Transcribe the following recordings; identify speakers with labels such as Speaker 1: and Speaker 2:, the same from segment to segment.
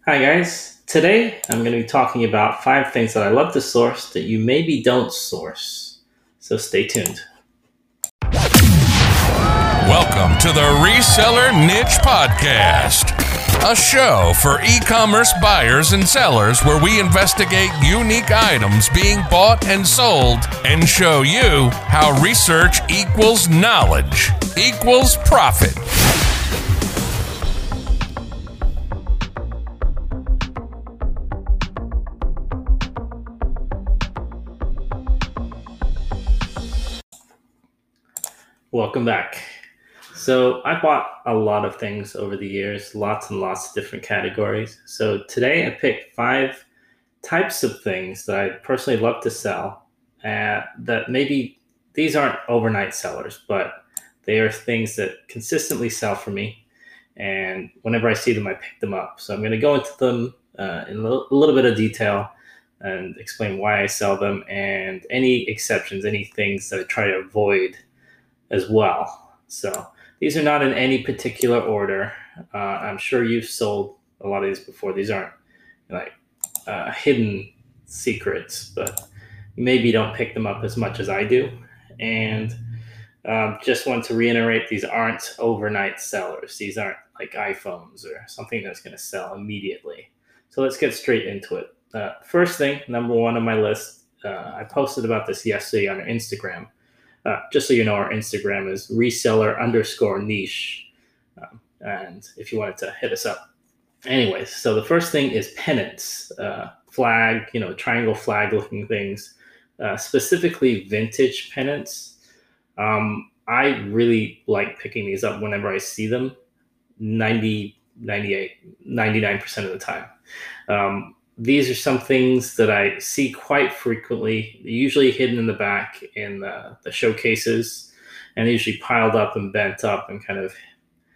Speaker 1: Hi, guys. Today I'm going to be talking about five things that I love to source that you maybe don't source. So stay tuned.
Speaker 2: Welcome to the Reseller Niche Podcast, a show for e-commerce buyers and sellers where we investigate unique items being bought and sold and show you how research equals knowledge equals profit.
Speaker 1: Welcome back. So I bought a lot of things over the years, lots and lots of different categories. So today I picked five types of things that I personally love to sell, that maybe these aren't overnight sellers, but they are things that consistently sell for me. And whenever I see them, I pick them up. So I'm going to go into them in a little bit of detail and explain why I sell them and any exceptions, any things that I try to avoid as well. So these are not in any particular order. I'm sure you've sold a lot of these before. These aren't like hidden secrets, but maybe you don't pick them up as much as I do. And just want to reiterate, these aren't overnight sellers. These aren't like iPhones or something that's going to sell immediately. So let's get straight into it. First thing, number one on my list, I posted about this yesterday on Instagram. Just so you know, our Instagram is reseller_niche. And if you wanted to hit us up. Anyways, so the first thing is pennants, flag, triangle flag looking things, specifically vintage pennants. I really like picking these up whenever I see them, 90, 98, 99% of the time. These are some things that I see quite frequently, usually hidden in the back in the showcases, and usually piled up and bent up and kind of,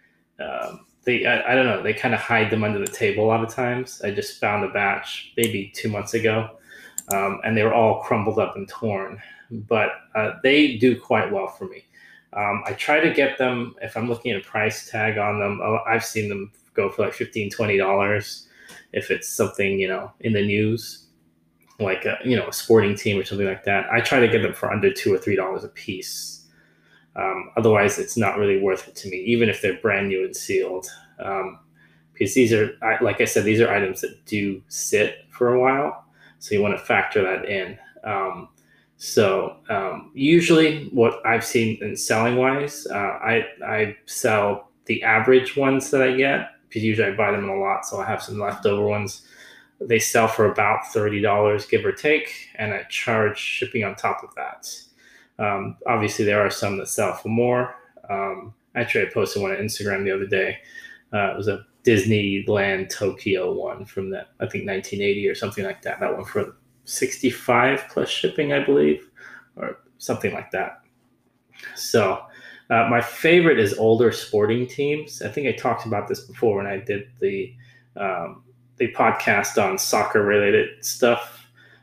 Speaker 1: I don't know, they kind of hide them under the table a lot of times. I just found a batch maybe 2 months ago, and they were all crumbled up and torn, but they do quite well for me. I try to get them, if I'm looking at a price tag on them, I've seen them go for like $15, $20. If it's something, in the news, like a sporting team or something like that, I try to get them for under $2 or $3 a piece. Otherwise, it's not really worth it to me, even if they're brand new and sealed. Because these are, like I said, these are items that do sit for a while. So you want to factor that in. Usually what I've seen in selling wise, I sell the average ones that I get, because usually I buy them in a lot, so I have some leftover ones. They sell for about $30, give or take, and I charge shipping on top of that. Obviously, there are some that sell for more. Actually, I posted one on Instagram the other day. It was a Disneyland Tokyo one from that, I think 1980 or something like that. That one for 65 plus shipping, I believe, or something like that. So my favorite is older sporting teams. I think I talked about this before when I did the podcast on soccer related stuff.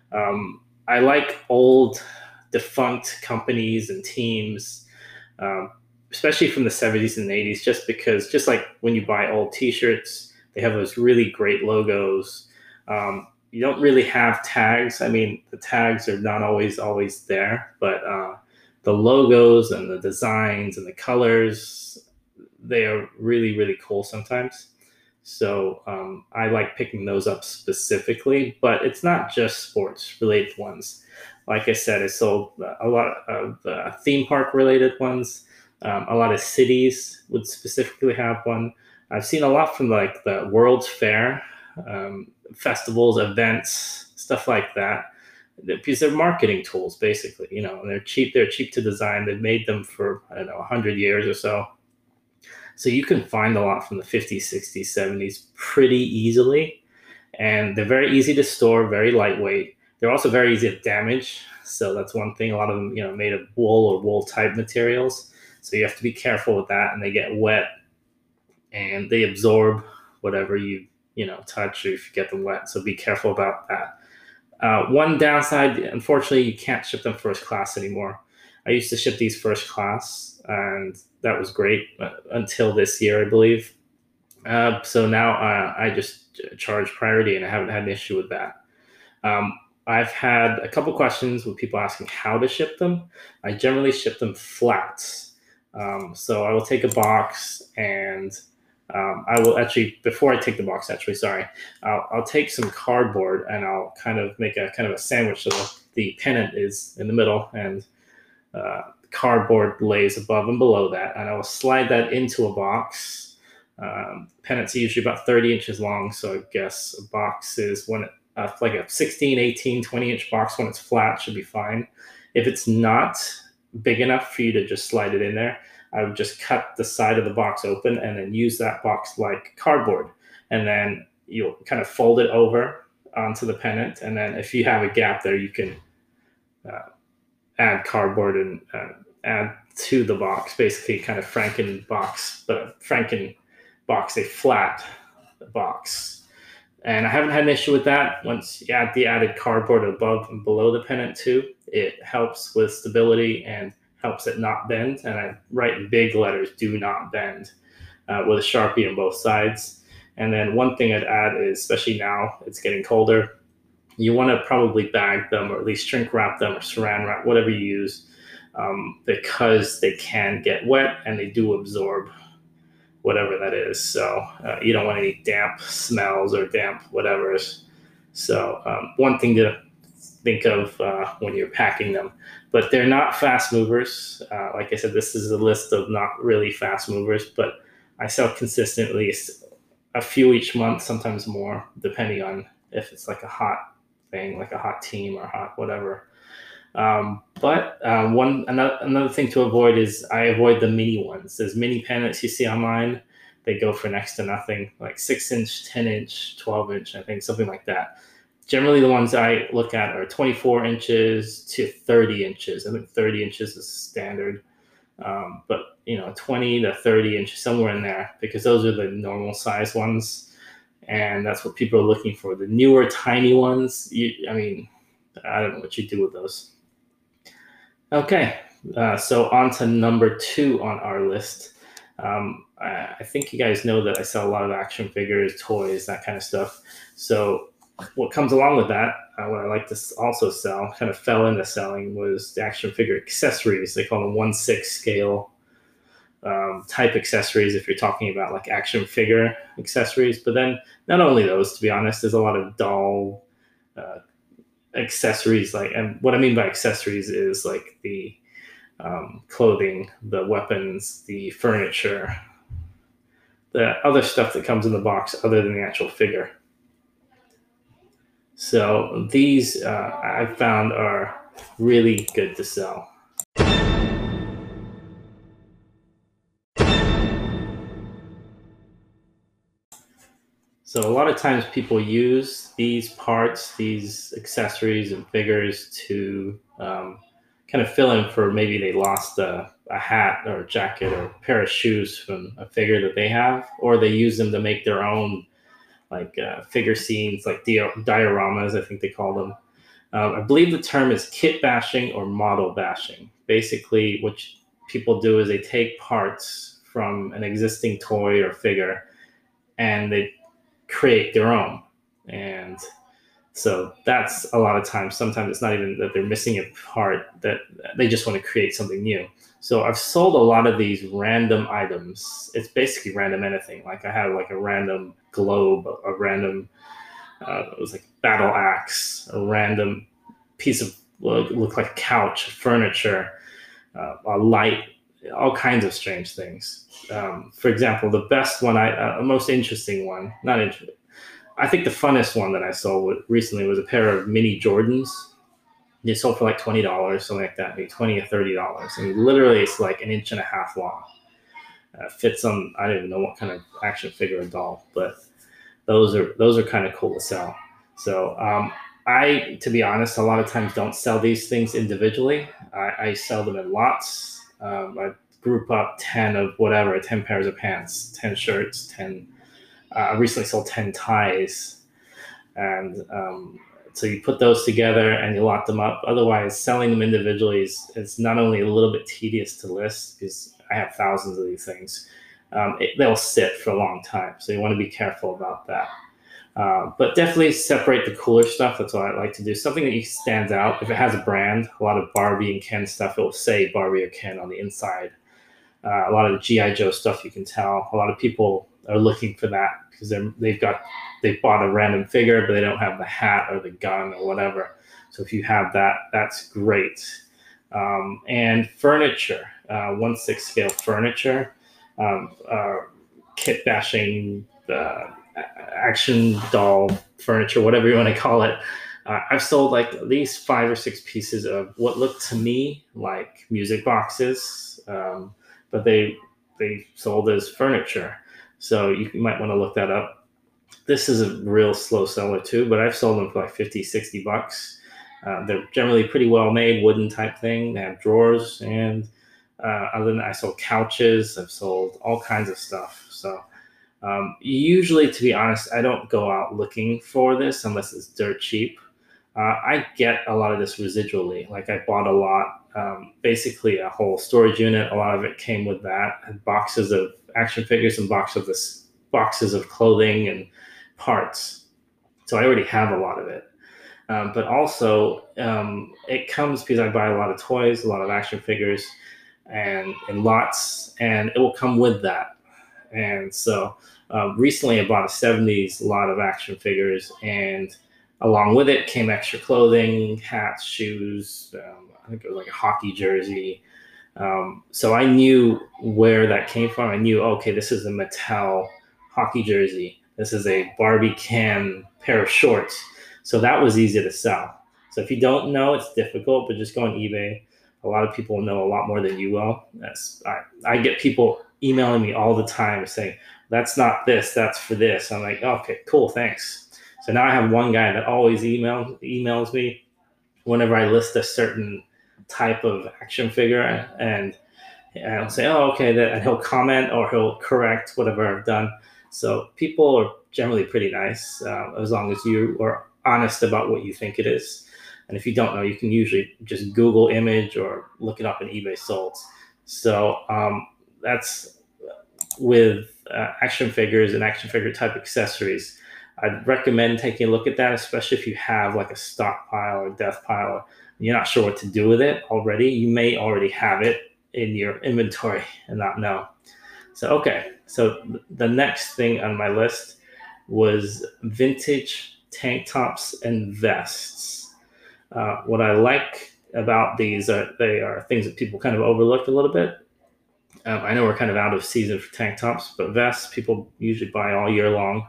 Speaker 1: I like old defunct companies and teams, especially from the 70s and 80s, just like when you buy old t-shirts, they have those really great logos. You don't really have tags. I mean, the tags are not always there, but the logos and the designs and the colors, they are really, really cool sometimes. So I like picking those up specifically, but it's not just sports related ones. Like I said, I sold a lot of theme park related ones. A lot of cities would specifically have one. I've seen a lot from like the World's Fair, festivals, events, stuff like that, because they're marketing tools basically, and they're cheap to design. They've made them for, I don't know, 100 years or so. So you can find a lot from the 50s, 60s, 70s pretty easily. And they're very easy to store, very lightweight. They're also very easy to damage. So that's one thing. A lot of them, made of wool or wool type materials. So you have to be careful with that. And they get wet and they absorb whatever you touch, or if you get them wet. So be careful about that. One downside, unfortunately, you can't ship them first class anymore. I used to ship these first class, and that was great until this year, I believe. So now I just charge priority, and I haven't had an issue with that. I've had a couple questions with people asking how to ship them. I generally ship them flats. So I will take a box, and I will actually, before I take the box, I'll take some cardboard, and I'll kind of make a kind of a sandwich. So the pennant is in the middle, and cardboard lays above and below that, and I will slide that into a box. Pennant's usually about 30 inches long, so I guess a box is like a 16, 18, 20-inch box when it's flat should be fine. If it's not big enough for you to just slide it in there, I would just cut the side of the box open and then use that box like cardboard. And then you'll kind of fold it over onto the pennant. And then if you have a gap there, you can add cardboard and add to the box, basically kind of Franken box, but Franken box, a flat box. And I haven't had an issue with that. Once you add the added cardboard above and below the pennant too, it helps with stability and helps it not bend. And I write in big letters, "Do not bend," with a Sharpie on both sides. And then one thing I'd add is, especially now it's getting colder, you want to probably bag them, or at least shrink wrap them, or saran wrap, whatever you use, because they can get wet and they do absorb whatever that is. So you don't want any damp smells or damp whatever. So one thing to think of when you're packing them. But they're not fast movers. Like I said, this is a list of not really fast movers, but I sell consistently a few each month, sometimes more, depending on if it's like a hot thing, like a hot team or hot whatever. But another thing to avoid is I avoid the mini ones. There's mini pennants you see online. They go for next to nothing, like 6-inch, 10-inch, 12-inch, I think, something like that. Generally, the ones I look at are 24 inches to 30 inches. I think 30 inches is standard. But 20 to 30 inches, somewhere in there, because those are the normal size ones. And that's what people are looking for. The newer, tiny ones, I don't know what you do with those. Okay, so on to number 2 on our list. I think you guys know that I sell a lot of action figures, toys, that kind of stuff. So what comes along with that, what I like to also sell, kind of fell into selling, was the action figure accessories. They call them 1/6 scale type accessories, if you're talking about like action figure accessories. But then not only those, to be honest, there's a lot of doll accessories. And what I mean by accessories is like the clothing, the weapons, the furniture, the other stuff that comes in the box other than the actual figure. So these I've found are really good to sell. So a lot of times people use these parts, these accessories and figures to kind of fill in for maybe they lost a hat or a jacket or a pair of shoes from a figure that they have, or they use them to make their own like figure scenes, like dioramas, I think they call them. I believe the term is kit bashing or model bashing. Basically, what people do is they take parts from an existing toy or figure and they create their own. And so that's a lot of times, sometimes it's not even that they're missing a part, that they just want to create something new. So I've sold a lot of these random items. It's basically random anything. Like I have like a random globe, a random, it was like battle axe, a random piece of, looked like a couch, furniture, a light, all kinds of strange things. For example, the best one, most interesting one, I think the funnest one that I sold recently was a pair of mini Jordans. They sold for like $20, something like that, maybe $20 or $30. And literally it's like 1.5 inches long. Fits on, I don't even know what kind of action figure or doll, but those are kind of cool to sell. So I, to be honest, a lot of times don't sell these things individually. I sell them in lots. I group up 10 of whatever, 10 pairs of pants, 10 shirts, 10. I recently sold 10 ties. And so you put those together and you lock them up. Otherwise, selling them individually is not only a little bit tedious to list, because I have thousands of these things, they'll sit for a long time. So you want to be careful about that. But definitely separate the cooler stuff. That's what I like to do. Something that stands out. If it has a brand, a lot of Barbie and Ken stuff, it will say Barbie or Ken on the inside. A lot of the G.I. Joe stuff, you can tell. A lot of people are looking for that because they've bought a random figure, but they don't have the hat or the gun or whatever. So if you have that, that's great. And furniture, 1/6 scale furniture, kit bashing, action doll furniture, whatever you want to call it. I've sold like at least 5 or 6 pieces of what looked to me like music boxes, but they sold as furniture. So you might want to look that up. This is a real slow seller too, but I've sold them for like 50, 60 bucks. They're generally pretty well made, wooden type thing. They have drawers, and other than that, I sold couches. I've sold all kinds of stuff. So usually, to be honest, I don't go out looking for this unless it's dirt cheap. I get a lot of this residually. Like I bought a lot, basically a whole storage unit. A lot of it came with that, and boxes of action figures and boxes of clothing and parts. So I already have a lot of it. But also, it comes because I buy a lot of toys, a lot of action figures, and in lots, and it will come with that. And so recently I bought a 70s lot of action figures, and along with it came extra clothing, hats, shoes. I think it was like a hockey jersey. So I knew where that came from. I knew, okay, this is a Mattel hockey jersey. This is a Barbie Ken pair of shorts. So that was easy to sell. So if you don't know, it's difficult, but just go on eBay. A lot of people know a lot more than you will. I get people emailing me all the time saying, that's not this, that's for this. I'm like, okay, cool, thanks. So now I have one guy that always emails me whenever I list a certain type of action figure, and I'll say, oh, okay, and he'll comment or he'll correct whatever I've done. So people are generally pretty nice as long as you are honest about what you think it is. And if you don't know, you can usually just Google image or look it up in eBay sold. So that's with action figures and action figure type accessories. I'd recommend taking a look at that, especially if you have like a stockpile or death pile, or you're not sure what to do with it already. You may already have it in your inventory and not know. So, okay. So the next thing on my list was vintage tank tops and vests. What I like about these they are things that people kind of overlooked a little bit. I know we're kind of out of season for tank tops, but vests people usually buy all year long.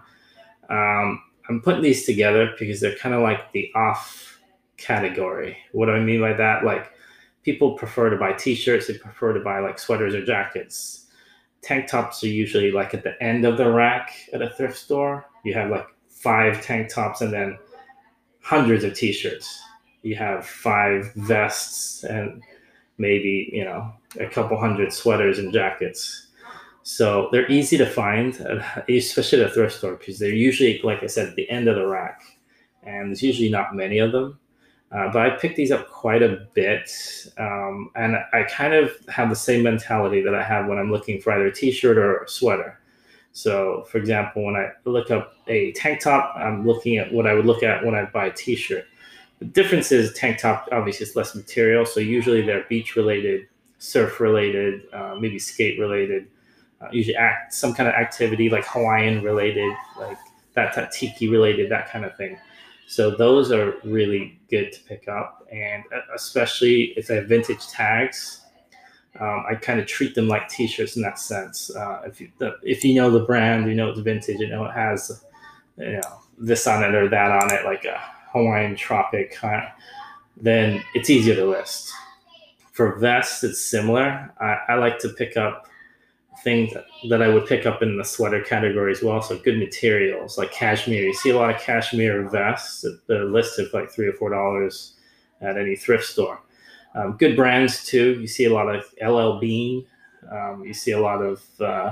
Speaker 1: I'm putting these together because they're kind of like the off category. What do I mean by that? Like people prefer to buy t-shirts, they prefer to buy like sweaters or jackets. Tank tops are usually like at the end of the rack at a thrift store. You have like 5 tank tops and then hundreds of t-shirts. You have 5 vests and maybe, a couple hundred sweaters and jackets. So they're easy to find, especially at a thrift store, because they're usually, like I said, at the end of the rack. And there's usually not many of them. But I picked these up quite a bit. And I kind of have the same mentality that I have when I'm looking for either a t-shirt or a sweater. So, for example, when I look up a tank top, I'm looking at what I would look at when I buy a t-shirt. The difference is tank top, obviously, it's less material. So usually they're beach-related, surf-related, maybe skate-related. Usually some kind of activity like Hawaiian related, like that tiki related, that kind of thing. So those are really good to pick up, and especially if they have vintage tags, I kind of treat them like t-shirts in that sense. If you know the brand, you know it's vintage, you know it has this on it or that on it, like a Hawaiian tropic, then it's easier to list. For vests, it's similar. I like to pick up things that I would pick up in the sweater category as well. So good materials like cashmere. You see a lot of cashmere vests that are listed for like $3 or $4 at any thrift store. Good brands too. You see a lot of LL Bean. You see a lot of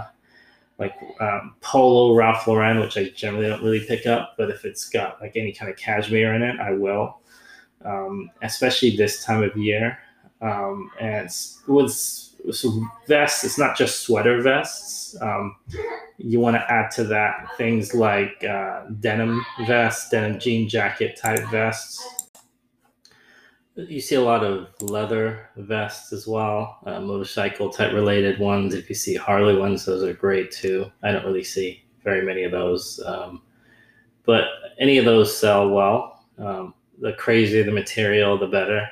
Speaker 1: Polo, Ralph Lauren, which I generally don't really pick up. But if it's got like any kind of cashmere in it, I will. Especially this time of year. And with so vests, it's not just sweater vests. You want to add to that things like denim vests, denim jean jacket type vests. You see a lot of leather vests as well, motorcycle type related ones. If you see Harley ones, those are great too. I don't really see very many of those, but any of those sell well. The crazier the material, the better.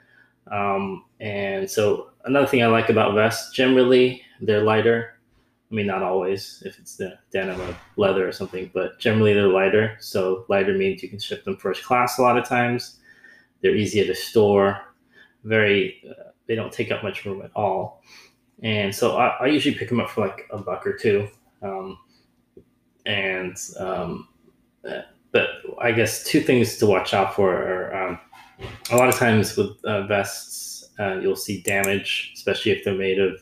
Speaker 1: And so another thing I like about vests, generally they're lighter. I mean, not always if it's the denim or leather or something, but generally they're lighter. So lighter means you can ship them first class a lot of times. They're easier to store. They don't take up much room at all. And so I usually pick them up for like $1 or $2. But I guess two things to watch out for are a lot of times with vests, you'll see damage, especially if they're made of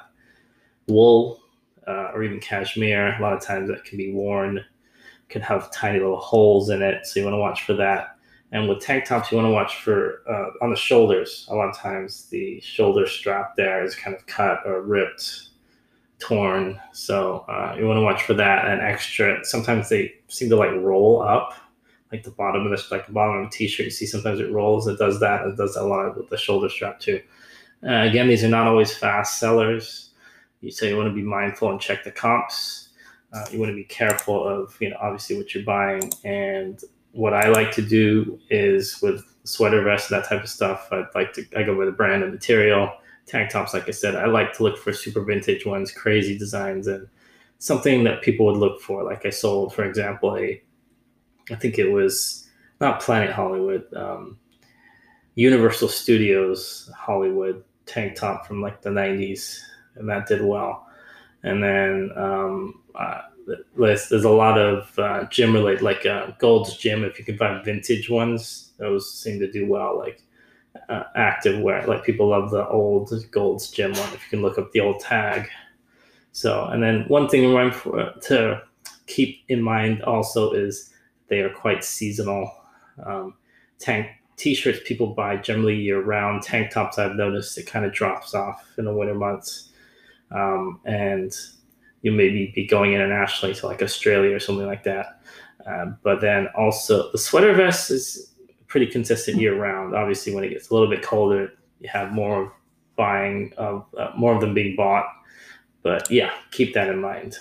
Speaker 1: wool or even cashmere. A lot of times that can be worn, can have tiny little holes in it. So you want to watch for that. And with tank tops, you want to watch for on the shoulders. A lot of times the shoulder strap there is kind of cut or ripped, torn. So you want to watch for that. And extra, sometimes they seem to like roll up, like the bottom of the bottom of a t-shirt. You see sometimes it rolls. It does that. It does a lot with the shoulder strap too. Again, these are not always fast sellers. So you want to be mindful and check the comps. You want to be careful of, obviously what you're buying. And what I like to do is with sweater vests, that type of stuff, I go by the brand and material. Tank tops, like I said, I like to look for super vintage ones, crazy designs, and something that people would look for. Like I sold, for example, I think it was not Planet Hollywood, Universal Studios Hollywood tank top from like the 90s, and that did well. And then there's a lot of gym related, like Gold's Gym. If you can find vintage ones, those seem to do well. Like active wear, like people love the old Gold's Gym one. If you can look up the old tag. So, and then one thing to keep in mind also is they are quite seasonal. Tank t-shirts people buy generally year round. Tank tops, I've noticed it kind of drops off in the winter months. And you maybe be going internationally to like Australia or something like that. But then also the sweater vest is pretty consistent year round. Obviously, when it gets a little bit colder, you have more of them being bought. But yeah, keep that in mind.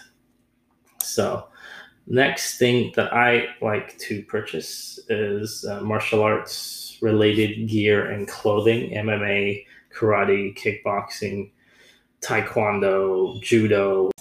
Speaker 1: So next thing that I like to purchase is martial arts related gear and clothing, MMA, karate, kickboxing, taekwondo, judo.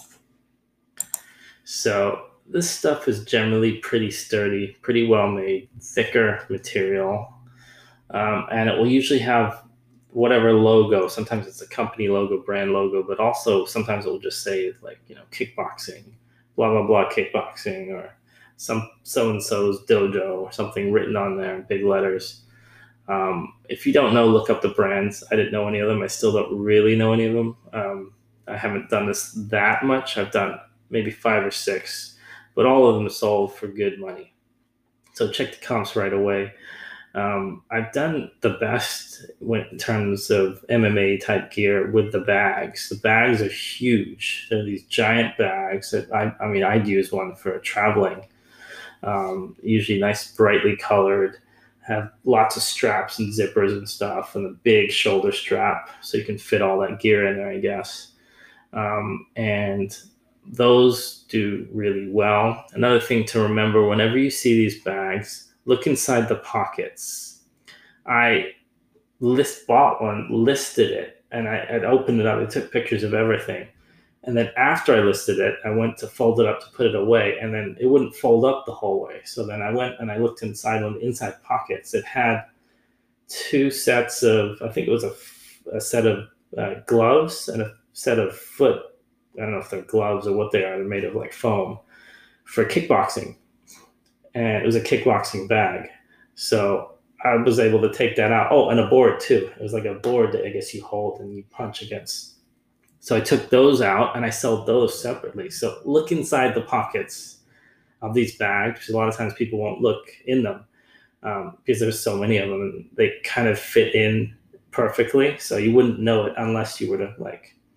Speaker 1: So this stuff is generally pretty sturdy, pretty well made, thicker material. And it will usually have whatever logo. Sometimes it's a company logo, brand logo, but also sometimes it will just say like, kickboxing, blah, blah, blah, kickboxing, or some so-and-so's dojo or something written on there in big letters. If you don't know, look up the brands. I didn't know any of them. I still don't really know any of them. I haven't done this that much. I've done maybe 5 or 6, but all of them sold for good money. So check the comps right away. I've done the best in terms of MMA type gear with the bags. The bags are huge. They're these giant bags that I'd use one for traveling. Usually nice, brightly colored, have lots of straps and zippers and stuff, and a big shoulder strap so you can fit all that gear in there, I guess. And those do really well. Another thing to remember, whenever you see these bags, look inside the pockets. I bought one, listed it, and I opened it up. I took pictures of everything. And then after I listed it, I went to fold it up to put it away, and then it wouldn't fold up the whole way. So then I went and I looked inside one of the inside pockets. It had 2 sets of, I think it was a set of gloves and a set of foot, I don't know if they're gloves or what they are. They're made of like foam for kickboxing. And it was a kickboxing bag. So I was able to take that out. Oh, and a board too. It was like a board that I guess you hold and you punch against. So I took those out and I sold those separately. So look inside the pockets of these bags, because a lot of times people won't look in them because there's so many of them and they kind of fit in perfectly. So you wouldn't know it unless you were to like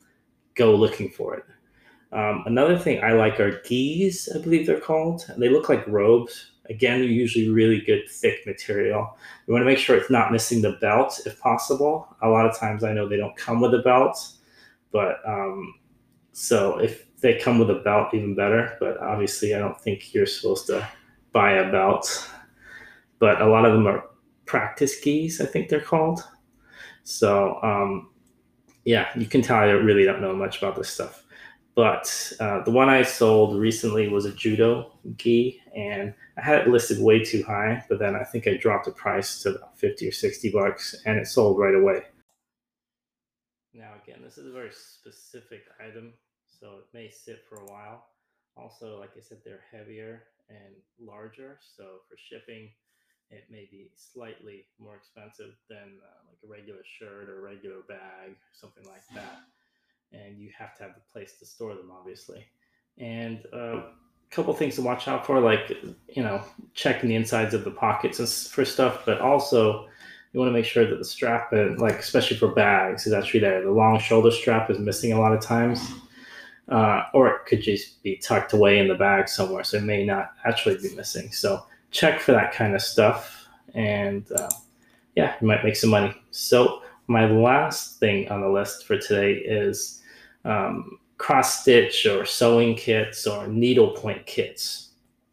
Speaker 1: go looking for it. Another thing I like are gis, I believe they're called. They look like robes. Again, they're usually really good, thick material. You want to make sure it's not missing the belt if possible. A lot of times I know they don't come with a belt, but so if they come with a belt, even better. But obviously, I don't think you're supposed to buy a belt. But a lot of them are practice gis, I think they're called. So yeah, you can tell I really don't know much about this stuff. But the one I sold recently was a judo gi, and I had it listed way too high, but then I think I dropped the price to about 50 or $60, and it sold right away. Now, again, this is a very specific item, so it may sit for a while. Also, like I said, they're heavier and larger, so for shipping, it may be slightly more expensive than like a regular shirt or a regular bag, something like that. And you have to have the place to store them, obviously. And a couple things to watch out for, like checking the insides of the pockets for stuff, but also you want to make sure that the strap, like especially for bags, is actually there. The long shoulder strap is missing a lot of times, or it could just be tucked away in the bag somewhere, so it may not actually be missing. So check for that kind of stuff, and yeah, you might make some money. So my last thing on the list for today is cross stitch or sewing kits or needlepoint kits.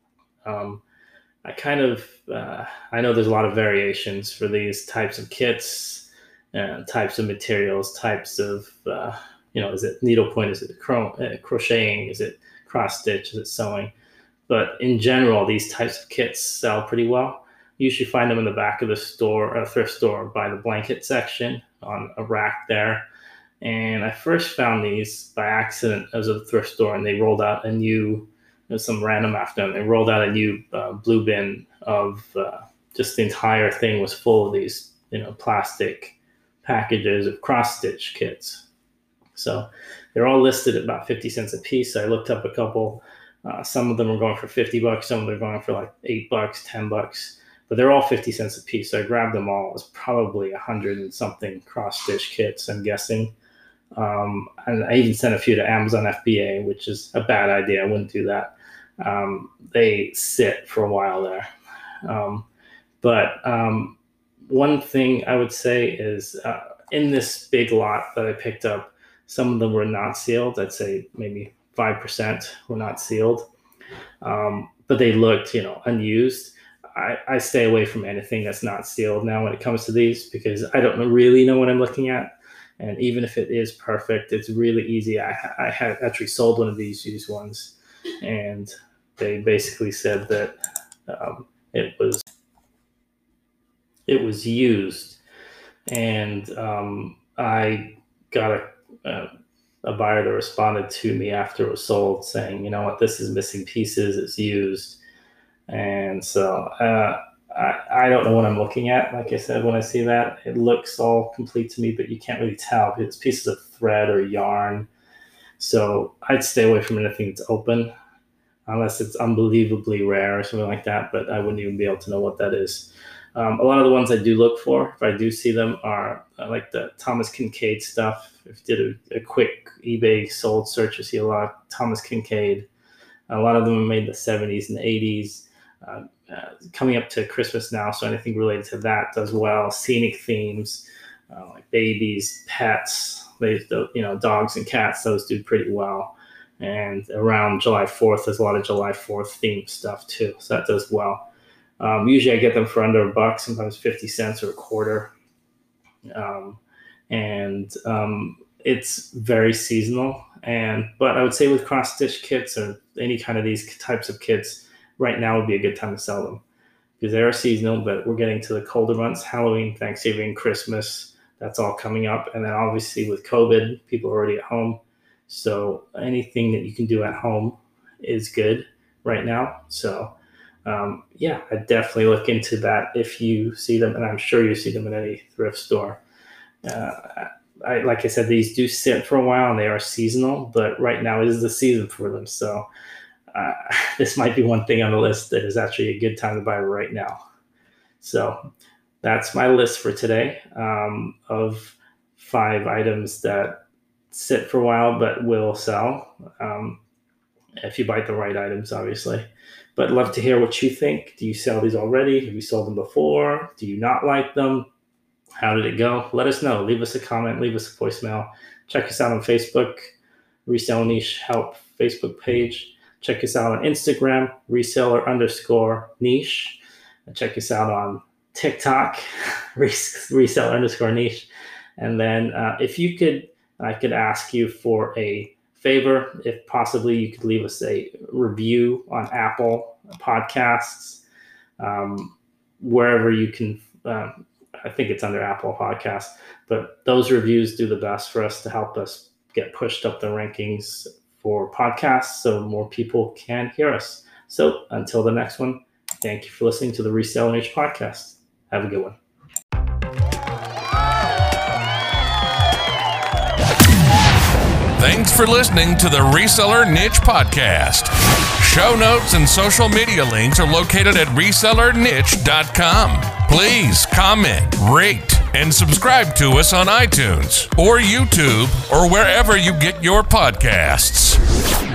Speaker 1: I kind of I know there's a lot of variations for these types of kits, types of materials, types of is it needlepoint, is it crocheting, is it cross stitch, is it sewing? But in general, these types of kits sell pretty well. You usually find them in the back of the store, a thrift store, by the blanket section on a rack there. And I first found these by accident as a thrift store, and they rolled out a new, some random afternoon, they rolled out a new blue bin of just the entire thing was full of these, plastic packages of cross stitch kits. So they're all listed at about 50 cents a piece. So I looked up a couple. Some of them are going for $50. Some of them are going for like $8, $10. But they're all 50 cents a piece. So I grabbed them all. It was probably 100 and something cross stitch kits, I'm guessing. And I even sent a few to Amazon FBA, which is a bad idea. I wouldn't do that. They sit for a while there. But one thing I would say is in this big lot that I picked up, some of them were not sealed. I'd say maybe 5% were not sealed. But they looked, unused. I stay away from anything that's not sealed now when it comes to these, because I don't really know what I'm looking at. And even if it is perfect, it's really easy. I had actually sold one of these used ones, and they basically said that it was used. And I got a buyer that responded to me after it was sold saying, you know what, this is missing pieces, it's used. And so I don't know what I'm looking at. Like I said, when I see that, it looks all complete to me, but you can't really tell because it's pieces of thread or yarn. So I'd stay away from anything that's open unless it's unbelievably rare or something like that, but I wouldn't even be able to know what that is. A lot of the ones I do look for, if I do see them, are like the Thomas Kincaid stuff. If you did a quick eBay sold search, you see a lot of Thomas Kincaid. A lot of them are made in the 70s and 80s. Coming up to Christmas now, so anything related to that does well. Scenic themes, like babies, pets, dogs and cats, those do pretty well. And around July 4th, there's a lot of July 4th themed stuff too, so that does well. Usually I get them for under $1, sometimes 50 cents or a quarter. It's very seasonal. But I would say with cross stitch kits or any kind of these types of kits, right now would be a good time to sell them because they are seasonal, but we're getting to the colder months, Halloween, Thanksgiving, Christmas, that's all coming up. And then obviously with COVID, people are already at home. So anything that you can do at home is good right now. So yeah, I definitely look into that if you see them, and I'm sure you see them in any thrift store. Like I said, these do sit for a while and they are seasonal, but right now is the season for them. So this might be one thing on the list that is actually a good time to buy right now. So that's my list for today of 5 items that sit for a while, but will sell if you buy the right items, obviously. But love to hear what you think. Do you sell these already? Have you sold them before? Do you not like them? How did it go? Let us know. Leave us a comment. Leave us a voicemail. Check us out on Facebook, Resell Niche Help Facebook page. Check us out on Instagram, reseller_niche. Check us out on TikTok, reseller_niche. And then if you could, I could ask you for a favor. If possibly you could leave us a review on Apple Podcasts, wherever you can. I think it's under Apple Podcasts, but those reviews do the best for us to help us get pushed up the rankings for podcasts so more people can hear us. So until the next one, thank you for listening to the Reseller Niche podcast. Have a good one.
Speaker 2: Thanks for listening to the Reseller Niche podcast. Show notes and social media links are located at resellerniche.com. Please comment, rate, and subscribe to us on iTunes or YouTube or wherever you get your podcasts.